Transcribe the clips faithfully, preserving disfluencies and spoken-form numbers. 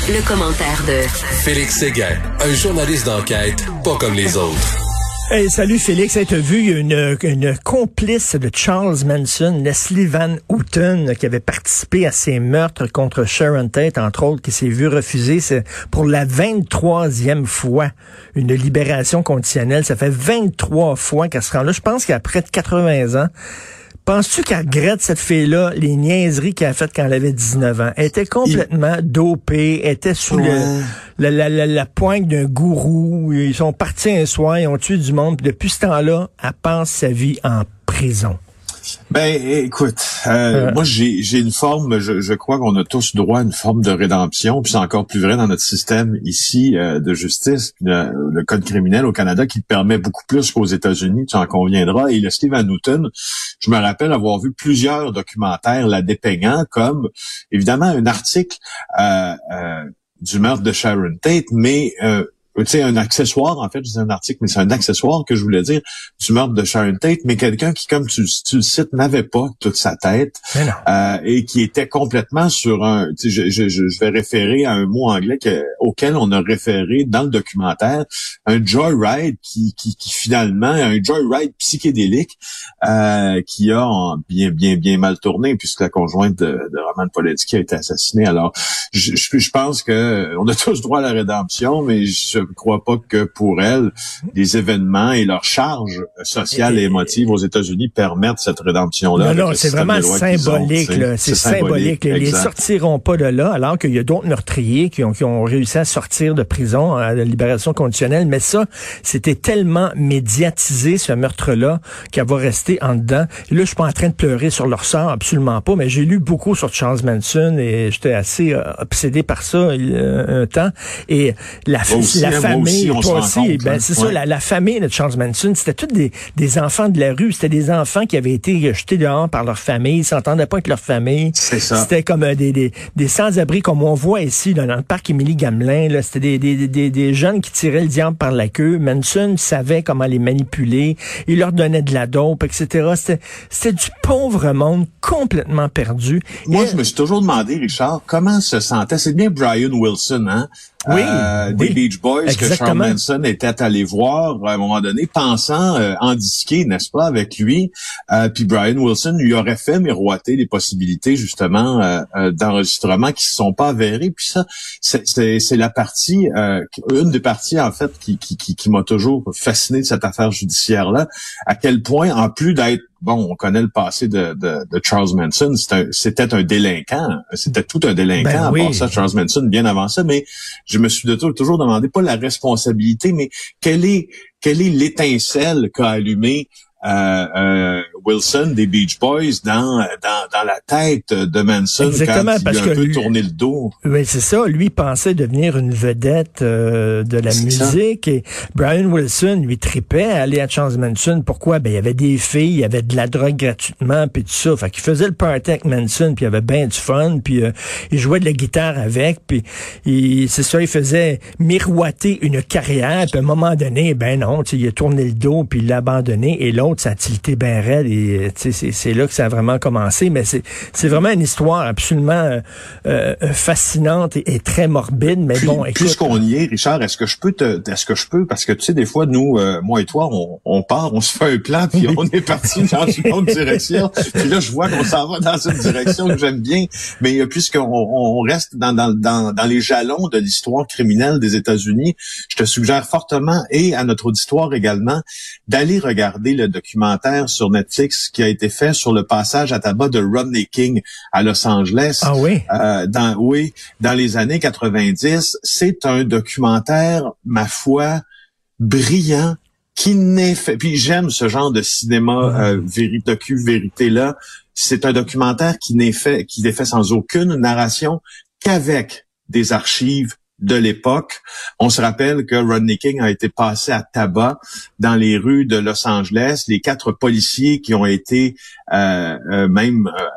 le commentaire de Félix Séguin, un journaliste d'enquête pas comme les autres. Hey, salut Félix, hey, t'as vu, il y a une, une complice de Charles Manson, Leslie Van Houten, qui avait participé à ces meurtres contre Sharon Tate, entre autres, qui s'est vu refuser c'est pour la vingt-troisième fois une libération conditionnelle. Ça fait vingt-trois fois qu'elle se rend là. Je pense qu'à près de quatre-vingts ans. Penses-tu qu'elle regrette, cette fille-là, les niaiseries qu'elle a faites quand elle avait dix-neuf ans? Elle était complètement Il... dopée, elle était sous ouais. le, la, la, la, la pointe d'un gourou. Ils sont partis un soir, ils ont tué du monde. Puis depuis ce temps-là, elle passe sa vie en prison. Ben, écoute, euh, euh. moi j'ai j'ai une forme, je, je crois qu'on a tous droit à une forme de rédemption, puis c'est encore plus vrai dans notre système ici euh, de justice, le, le code criminel au Canada qui permet beaucoup plus qu'aux États-Unis, tu en conviendras. Et Leslie Van Houten, je me rappelle avoir vu plusieurs documentaires la dépeignant comme évidemment un article euh, euh, du meurtre de Sharon Tate, mais euh, tu sais, un accessoire, en fait, je disais un article, mais c'est un accessoire que je voulais dire du meurtre de Sharon Tate, mais quelqu'un qui, comme tu, tu le cites, n'avait pas toute sa tête euh, et qui était complètement sur un... Tu sais, je, je, je vais référer à un mot anglais que, auquel on a référé dans le documentaire, un joyride qui, qui, qui finalement, un joyride psychédélique euh, qui a en bien, bien, bien mal tourné puisque la conjointe de, de Roman Polanski a été assassinée. Alors, je, je, je pense que on a tous droit à la rédemption, mais je Je ne crois pas que pour elle, les événements et leur charge sociale et, et émotive aux États-Unis permettent cette rédemption-là. Non, non, c'est vraiment symbolique. Ont, là. C'est, c'est symbolique. Ils ne sortiront pas de là, alors qu'il y a d'autres meurtriers qui ont, qui ont réussi à sortir de prison à la libération conditionnelle. Mais ça, c'était tellement médiatisé, ce meurtre-là, qu'elle va rester en dedans. Et là, je suis pas en train de pleurer sur leur sort, absolument pas, mais j'ai lu beaucoup sur Charles Manson et j'étais assez euh, obsédé par ça euh, un temps. Et la, la La famille, aussi, toi aussi, compte, ben, c'est ouais. ça, la, la famille de Charles Manson, c'était tous des, des enfants de la rue, c'était des enfants qui avaient été jetés dehors par leur famille, ils s'entendaient pas avec leur famille. C'est ça. C'était comme euh, des, des, des sans-abri, comme on voit ici, là, dans le parc Émilie-Gamelin, là, c'était des, des, des, des jeunes qui tiraient le diable par la queue. Manson savait comment les manipuler, il leur donnait de la dope, et cetera. C'était, c'était du pauvre monde complètement perdu. Moi, Et, je me suis toujours demandé, Richard, comment se sentait, c'est bien Brian Wilson, hein? Oui, euh, oui, des Beach Boys exactement. Que Charles Manson était allé voir à un moment donné, pensant euh, en disquer, n'est-ce pas, avec lui. Euh, puis Brian Wilson lui aurait fait miroiter les possibilités justement euh, euh, d'enregistrement qui se sont pas avérées. Puis ça, c'est, c'est, c'est la partie, euh, une des parties en fait qui, qui, qui, qui m'a toujours fasciné de cette affaire judiciaire-là. À quel point, en plus d'être bon, on connaît le passé de, de, de Charles Manson. C'était un, c'était un délinquant. C'était tout un délinquant. Ben oui. À part ça, Charles Manson, bien avant ça. Mais je me suis de, toujours demandé, pas la responsabilité, mais quelle est, quelle est l'étincelle qu'a allumé Euh, euh, Wilson des Beach Boys dans dans dans la tête de Manson. Exactement, quand parce il a un que peu lui, tourné le dos. Oui, c'est ça. Lui pensait devenir une vedette euh, de la c'est musique ça. Et Brian Wilson lui tripait à aller à Charles Manson. Pourquoi? Ben il y avait des filles, il y avait de la drogue gratuitement puis tout ça. Fait qu'il faisait le party avec Manson puis il avait bien du fun puis euh, il jouait de la guitare avec puis il, c'est ça, il faisait miroiter une carrière puis à un moment donné, ben non, il a tourné le dos puis il l'a abandonné et l'autre ça a tilté bien raide et c'est, c'est là que ça a vraiment commencé. Mais c'est, c'est vraiment une histoire absolument euh, fascinante et, et très morbide. Mais puis, bon, écoute. Puisqu'on y est, Richard, est-ce que je peux te, est-ce que je peux, parce que tu sais, des fois, nous, euh, moi et toi, on, on part, on se fait un plan, puis on est parti dans une autre direction. Puis là, je vois qu'on s'en va dans une direction que j'aime bien. Mais puisqu'on on reste dans, dans, dans, dans les jalons de l'histoire criminelle des États-Unis, je te suggère fortement, et à notre auditoire également, d'aller regarder le documentaire sur Netflix qui a été fait sur le passage à tabac de Rodney King à Los Angeles. Ah oui? Euh, dans, oui, dans les années quatre-vingt-dix. C'est un documentaire, ma foi, brillant, qui n'est fait... Puis j'aime ce genre de cinéma euh, véri, docu-vérité-là. C'est un documentaire qui n'est fait, qui n'est fait sans aucune narration qu'avec des archives de l'époque. On se rappelle que Rodney King a été passé à tabac dans les rues de Los Angeles. Les quatre policiers qui ont été euh, euh, même euh,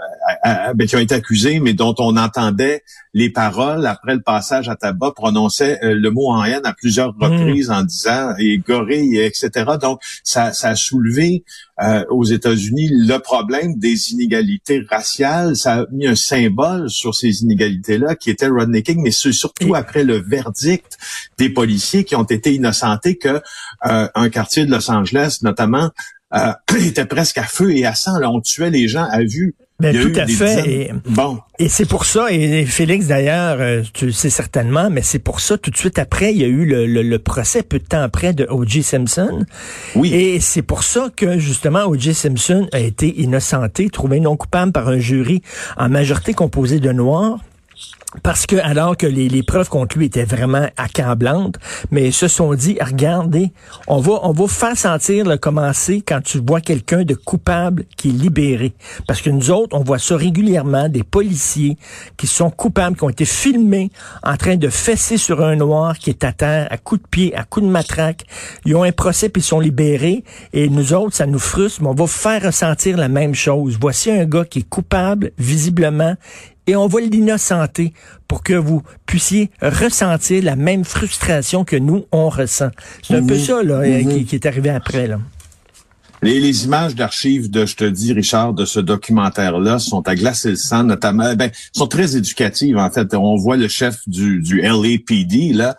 euh, ben, qui ont été accusés, mais dont on entendait les paroles après le passage à tabac, prononçaient euh, le mot en haine à plusieurs reprises mmh. en disant « et gorille », et cetera. Donc, ça, ça a soulevé euh, aux États-Unis le problème des inégalités raciales. Ça a mis un symbole sur ces inégalités-là qui était Rodney King, mais c'est surtout et... après le verdict des policiers qui ont été innocentés que euh, un quartier de Los Angeles, notamment, euh, était presque à feu et à sang. Là, on tuait les gens à vue. Ben, tout à fait. Et, bon. et c'est pour ça, et Félix, d'ailleurs, euh, tu le sais certainement, mais c'est pour ça, tout de suite après, il y a eu le, le, le procès, peu de temps après, de O J Simpson. Oui. Et c'est pour ça que, justement, O J Simpson a été innocenté, trouvé non coupable par un jury en majorité composé de Noirs. Parce que, alors que les, les preuves contre lui étaient vraiment accablantes, mais ils se sont dit, regardez, on va, on va faire sentir le commencer quand tu vois quelqu'un de coupable qui est libéré. Parce que nous autres, on voit ça régulièrement, des policiers qui sont coupables, qui ont été filmés en train de fesser sur un noir qui est à terre, à coups de pied, à coups de matraque. Ils ont un procès puis ils sont libérés. Et nous autres, ça nous frustre, mais on va faire ressentir la même chose. Voici un gars qui est coupable, visiblement, et on va l'innocenter pour que vous puissiez ressentir la même frustration que nous, on ressent. C'est un mmh. peu ça là, mmh. qui, qui est arrivé après. Là. Les, les images d'archives de, je te dis, Richard, de ce documentaire-là sont à glacer le sang, notamment, ben, sont très éducatives, en fait. On voit le chef du, du L A P D, là,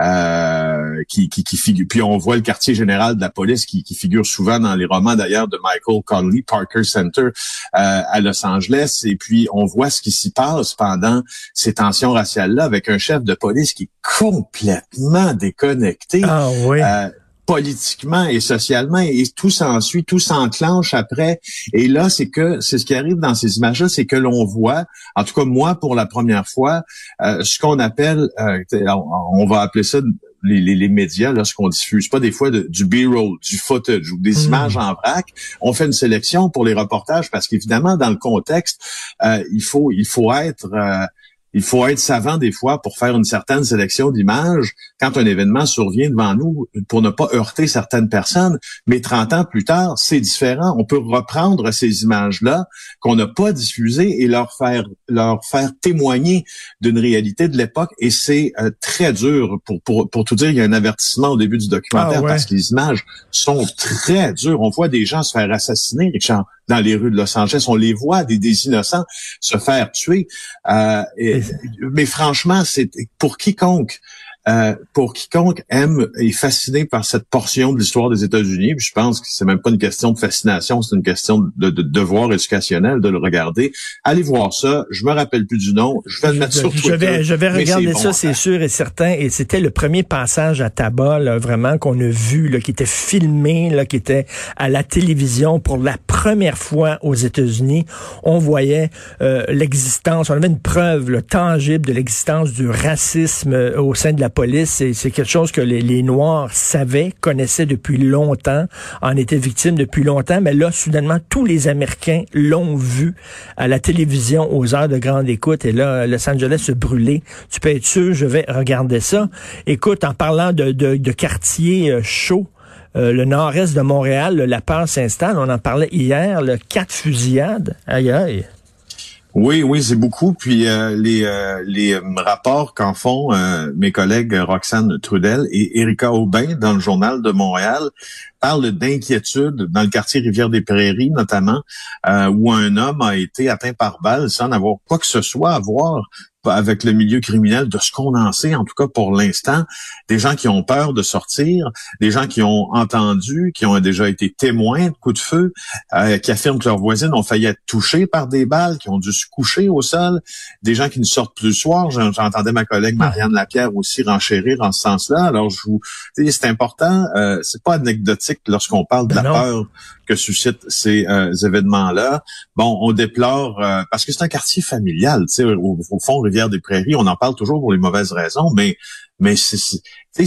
euh, qui, qui, qui figure, puis on voit le quartier général de la police qui, qui figure souvent dans les romans, d'ailleurs, de Michael Conley, Parker Center, euh, à Los Angeles. Et puis, on voit ce qui s'y passe pendant ces tensions raciales-là avec un chef de police qui est complètement déconnecté. Ah oui. Euh, politiquement et socialement, et tout s'ensuit, tout s'enclenche après. Et là, c'est que c'est ce qui arrive dans ces images-là, c'est que l'on voit, en tout cas moi pour la première fois, euh, ce qu'on appelle, euh, on va appeler ça les, les, les médias, là, ce qu'on diffuse, pas des fois de, du B-roll, du footage ou des mmh. images en vrac. On fait une sélection pour les reportages parce qu'évidemment, dans le contexte, euh, il faut il faut être euh, Il faut être savant des fois pour faire une certaine sélection d'images quand un événement survient devant nous pour ne pas heurter certaines personnes. Mais trente ans plus tard, c'est différent. On peut reprendre ces images-là qu'on n'a pas diffusées et leur faire leur faire témoigner d'une réalité de l'époque. Et c'est euh, très dur. Pour, pour pour tout dire, il y a un avertissement au début du documentaire ah ouais. parce que les images sont très dures. On voit des gens se faire assassiner, Richard, dans les rues de Los Angeles. On les voit, des, des innocents se faire tuer. Euh, et, mais franchement, c'est pour quiconque, euh, pour quiconque aime et est fasciné par cette portion de l'histoire des États-Unis, puis je pense que c'est même pas une question de fascination, c'est une question de, de devoir éducationnel de le regarder. Allez voir ça. Je me rappelle plus du nom. Je vais le mettre je, sur Twitter. Je vais, je vais regarder bon, ça, c'est sûr et certain. Et c'était le premier passage à tabac, là, vraiment qu'on a vu, là, qui était filmé, là, qui était à la télévision pour la première fois aux États-Unis. On voyait euh, l'existence, on avait une preuve là, tangible de l'existence du racisme euh, au sein de la police. C'est, c'est quelque chose que les, les Noirs savaient, connaissaient depuis longtemps, en étaient victimes depuis longtemps, mais là, soudainement, tous les Américains l'ont vu à la télévision aux heures de grande écoute, et là, Los Angeles se brûlait. Tu peux être sûr, je vais regarder ça. Écoute, en parlant de, de, de quartiers euh, chauds, Euh, le nord-est de Montréal, là, la peur s'installe. On en parlait hier, le quatre fusillades. Aïe, aïe. Oui, oui, c'est beaucoup. Puis euh, les euh, les euh, rapports qu'en font euh, mes collègues Roxane Trudel et Erika Aubin dans le Journal de Montréal parlent d'inquiétude dans le quartier Rivière-des-Prairies, notamment, euh, où un homme a été atteint par balle sans avoir quoi que ce soit à voir avec le milieu criminel, de ce qu'on en sait, en tout cas pour l'instant, des gens qui ont peur de sortir, des gens qui ont entendu, qui ont déjà été témoins de coups de feu, euh, qui affirment que leurs voisines ont failli être touchées par des balles, qui ont dû se coucher au sol, des gens qui ne sortent plus le soir. J'entendais ma collègue Marianne Lapierre aussi renchérir en ce sens-là. Alors, je vous, c'est important, euh, c'est pas anecdotique lorsqu'on parle de la peur que suscitent ces euh, événements-là. Bon, on déplore, euh, parce que c'est un quartier familial, tu sais, au, au fond, Rivière-des-Prairies, on en parle toujours pour les mauvaises raisons, mais mais c'est, c'est, c'est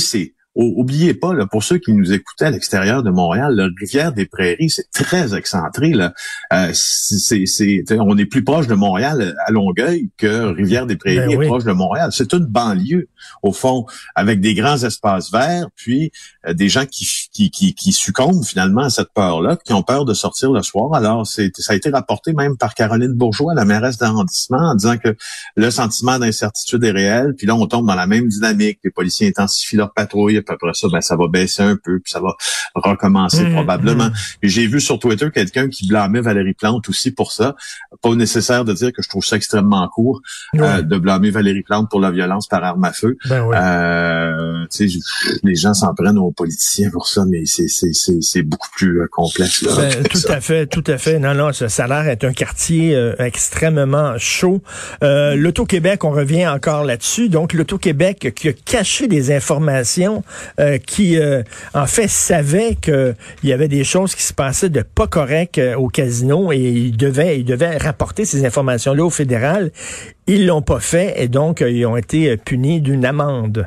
oubliez pas, là, pour ceux qui nous écoutaient à l'extérieur de Montréal, la Rivière-des-Prairies, c'est très excentré. Là. Euh, c'est, c'est, on est plus proche de Montréal à Longueuil que Rivière-des-Prairies ben oui. est proche de Montréal. C'est une banlieue, au fond, avec des grands espaces verts, puis euh, des gens qui, qui, qui, qui succombent finalement à cette peur-là, qui ont peur de sortir le soir. Alors, c'est, ça a été rapporté même par Caroline Bourgeois, la mairesse d'arrondissement, en disant que le sentiment d'incertitude est réel, puis là, on tombe dans la même dynamique. Les policiers intensifient leur patrouille, puis après ça, ben, ça va baisser un peu, puis ça va recommencer mmh, probablement. Mmh. Et j'ai vu sur Twitter quelqu'un qui blâmait Valérie Plante aussi pour ça. Pas nécessaire de dire que je trouve ça extrêmement court, oui. euh, de blâmer Valérie Plante pour la violence par arme à feu. Ben oui. euh, tu sais, les gens s'en prennent aux politiciens pour ça, mais c'est, c'est, c'est, c'est beaucoup plus euh, complexe. Là, ben, tout ça. à fait, tout à fait. Non, non, ça, ça a l'air être un quartier euh, extrêmement chaud. Euh, L'Auto-Québec, on revient encore là-dessus. Donc, l'Auto-Québec qui a caché des informations euh, qui, euh, en fait, savait qu'il y avait des choses qui se passaient de pas correctes euh, au casino et ils devaient, ils devaient rapporter ces informations-là au fédéral. Ils l'ont pas fait et donc euh, ils ont été punis d'une amende.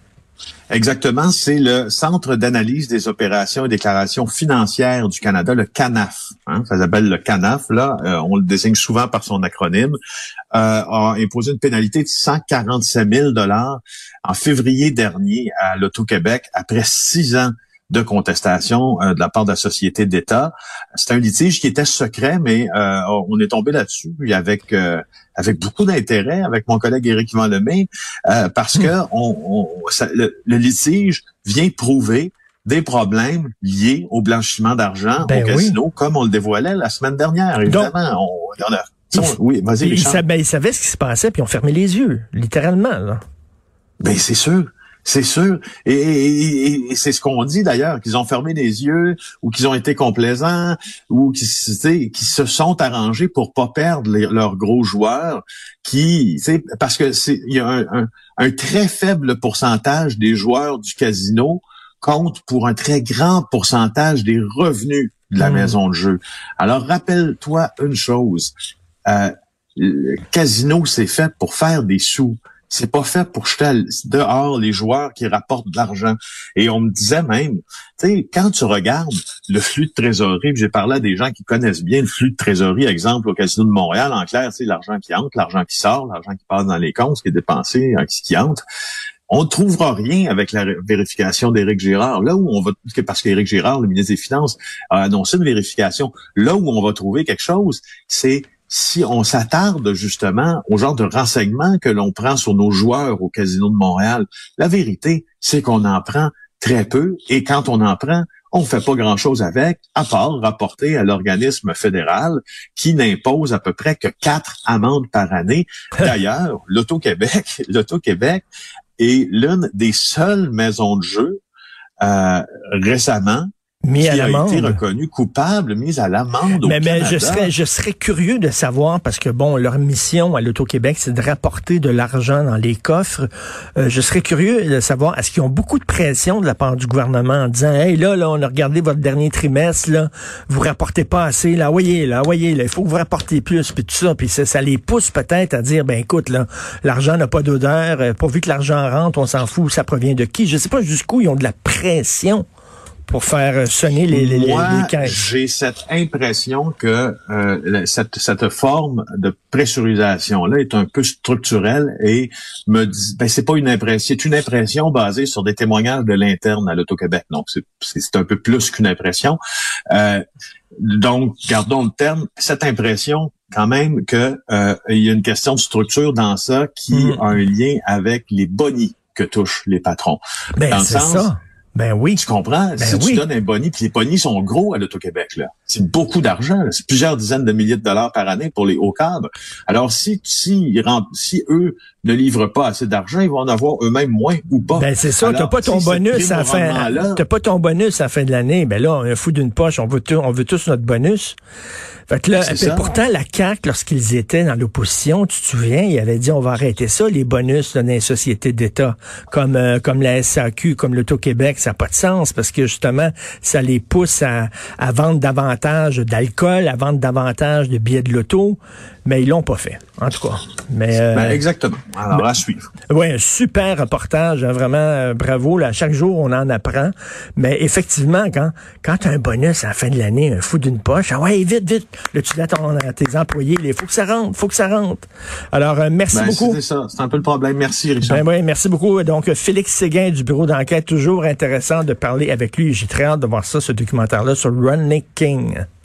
Exactement, c'est le Centre d'analyse des opérations et déclarations financières du Canada, le CANAF. Hein, ça s'appelle le CANAF, là, euh, on le désigne souvent par son acronyme, euh, a imposé une pénalité de cent quarante-sept mille dollars en février dernier à l'Auto-Québec après six ans de contestation euh, de la part de la société d'État. C'est un litige qui était secret, mais euh, on est tombé là-dessus avec euh, avec beaucoup d'intérêt avec mon collègue Éric Yvan Lemay, euh, parce que on, on ça, le, le litige vient prouver des problèmes liés au blanchiment d'argent ben au casino, oui. comme on le dévoilait la semaine dernière. Évidemment, Donc, on, on a il, oui, vas-y, il, Richard. Ben, ils savaient ce qui se passait, puis ils ont fermé les yeux, littéralement. Là. Ben c'est sûr. C'est sûr. Et, et, et, et c'est ce qu'on dit d'ailleurs, qu'ils ont fermé les yeux ou qu'ils ont été complaisants ou qu'ils qui se sont arrangés pour pas perdre les, leurs gros joueurs qui, parce que c'est il y a un, un, un très faible pourcentage des joueurs du casino compte pour un très grand pourcentage des revenus de la mmh. maison de jeu. Alors rappelle-toi une chose, euh, le casino c'est fait pour faire des sous. C'est pas fait pour jeter dehors les joueurs qui rapportent de l'argent. Et on me disait même, tu sais, quand tu regardes le flux de trésorerie, j'ai parlé à des gens qui connaissent bien le flux de trésorerie, exemple au Casino de Montréal, en clair, c'est l'argent qui entre, l'argent qui sort, l'argent qui passe dans les comptes, ce qui est dépensé, ce qui entre. On ne trouvera rien avec la vérification d'Éric Girard. Là où on va, parce qu'Éric Girard, le ministre des Finances, a annoncé une vérification. Là où on va trouver quelque chose, c'est si on s'attarde justement au genre de renseignements que l'on prend sur nos joueurs au Casino de Montréal. La vérité, c'est qu'on en prend très peu et quand on en prend, on fait pas grand-chose avec, à part rapporter à l'organisme fédéral qui n'impose à peu près que quatre amendes par année. D'ailleurs, l'Auto-Québec, l'Auto-Québec est l'une des seules maisons de jeu euh, récemment Mis qui à a été reconnu coupable, mise à l'amende au mais, Canada. Mais je serais, je serais curieux de savoir, parce que bon, leur mission à l'Auto-Québec, c'est de rapporter de l'argent dans les coffres. Euh, je serais curieux de savoir, est-ce qu'ils ont beaucoup de pression de la part du gouvernement en disant, hey, là, là, on a regardé votre dernier trimestre, là, vous rapportez pas assez, là, voyez, là, voyez, là, il faut que vous rapportiez plus, puis tout ça, puis ça, ça les pousse peut-être à dire, ben écoute, là, l'argent n'a pas d'odeur, euh, pourvu que l'argent rentre, on s'en fout, ça provient de qui? Je sais pas jusqu'où ils ont de la pression pour faire sonner les, les, Moi, les, les caisses. J'ai cette impression que euh, cette, cette forme de pressurisation-là est un peu structurelle et me dit, ben c'est pas une impression, c'est une impression basée sur des témoignages de l'interne à l'Auto-Québec. Donc c'est, c'est un peu plus qu'une impression. Euh, donc gardons le terme. Cette impression quand même que euh, il y a une question de structure dans ça qui mmh. a un lien avec les bonis que touchent les patrons. Ben dans c'est le sens, ça. Ben oui. Tu comprends? Ben si oui. tu donnes un boni, puis les bonis sont gros à l'Auto-Québec, là. C'est beaucoup d'argent, là. C'est plusieurs dizaines de milliers de dollars par année pour les hauts cadres. Alors, si, si, ils rentrent, si eux ne livrent pas assez d'argent, ils vont en avoir eux-mêmes moins ou pas. Ben, c'est ça. Alors, t'as pas ton si bonus à la fin, t'as pas ton bonus à la fin de l'année. Ben là, on est fou d'une poche. On veut tout, on veut tous notre bonus. Fait que là, ben, pourtant, la C A Q, lorsqu'ils étaient dans l'opposition, tu te souviens, ils avaient dit, on va arrêter ça, les bonus là, dans les sociétés d'État, comme, euh, comme la S A Q, comme l'Auto-Québec. Ça n'a pas de sens parce que justement, ça les pousse à, à vendre davantage d'alcool, à vendre davantage de billets de loto, mais ils l'ont pas fait, en tout cas. Mais euh, ben exactement. Alors, ben, à suivre. Oui, un super reportage, hein, vraiment, euh, bravo. Là, chaque jour, on en apprend. Mais effectivement, quand quand tu as un bonus à la fin de l'année, un fou d'une poche, ah ouais, vite, vite, là, tu dis à, ton, à tes employés, il faut que ça rentre, faut que ça rentre. Alors, euh, merci ben, beaucoup. C'est ça, c'est un peu le problème. Merci, Richard. Ben oui, merci beaucoup. Donc, Félix Séguin du bureau d'enquête, toujours intéressant de parler avec lui. J'ai très hâte de voir ça, ce documentaire-là sur Rodney King.